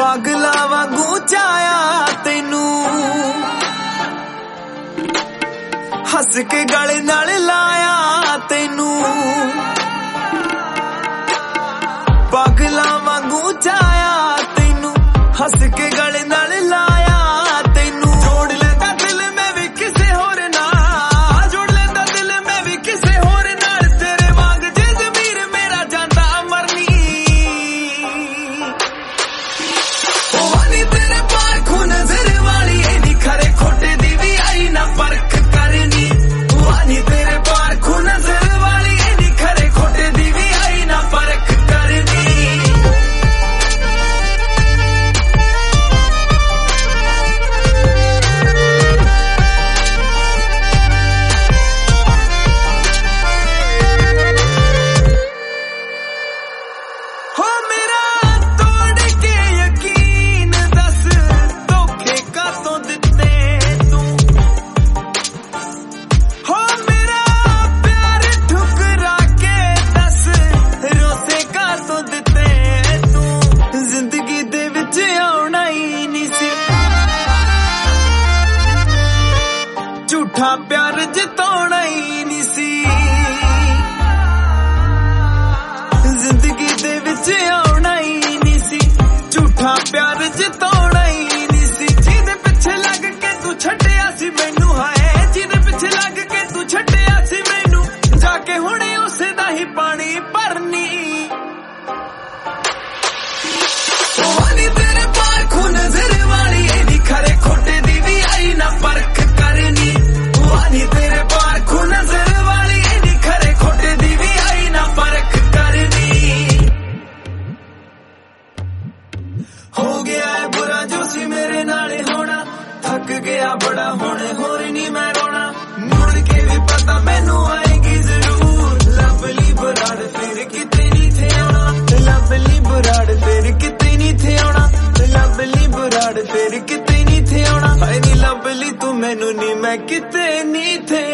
पागला वांगू चाया तेनू हस के गले नाल लाया तेनू पागला वांगू चाया तेनू हस के गले नाल लाया तेनू जोड़ लेंदा दिल मैं भी किसे होर नाल जोड़ लेंदा दिल मैं भी किसे होर नाल तेरे वांग जे ज़मीर मेरा जांदा मरनी ओ वाली तेरे पार खून नजर वाली ए नी खरे खोटे दी भी आई ना परख करनी वाली तेरे पार खून नजर वाली ए नी खरे खोटे दी भी आई ना परख करनी हो मेरा तोड़ के यकीन दस धोखे का तो दिते तू हो मेरा प्यार ठुकरा के दस रोसे का तो दिते तू जिंदगी दे विच आउणा ही नहीं सी झूठा प्यार जिताउणा ही नहीं सी जिंदगी दे विच आउणा ही नहीं सी झूठा प्यार जिताउणा ही नहीं सी जिहदे पिछे लग के तू छड्डिया सी मैनू हाय जिहदे पिछे लग के तू छड्डिया सी मैनू जाके हुणे उसे दा ही पानी भरनी ओ वाली तेरे पार खून नजर वाली ए नी खरे खोटे दी भी आई ना परख करनी वाली तेरे पार खून नजर वाली ए नी खरे खोटे दी भी आई ना परख करनी हो गया है बुरा जो सी मेरे नाले होना थक गया बड़ा होने होर नहीं मैं रोना मुड़ के भी पता मैनू आएगी जरूर लवली बुराड़ फिर किते नहीं थे आना लवली बुराड़ फिर किते नहीं थे आना लवली बुराड़ फिर किते नहीं थे आना हाय नी लवली तू मैनू नहीं मैं किते नहीं थे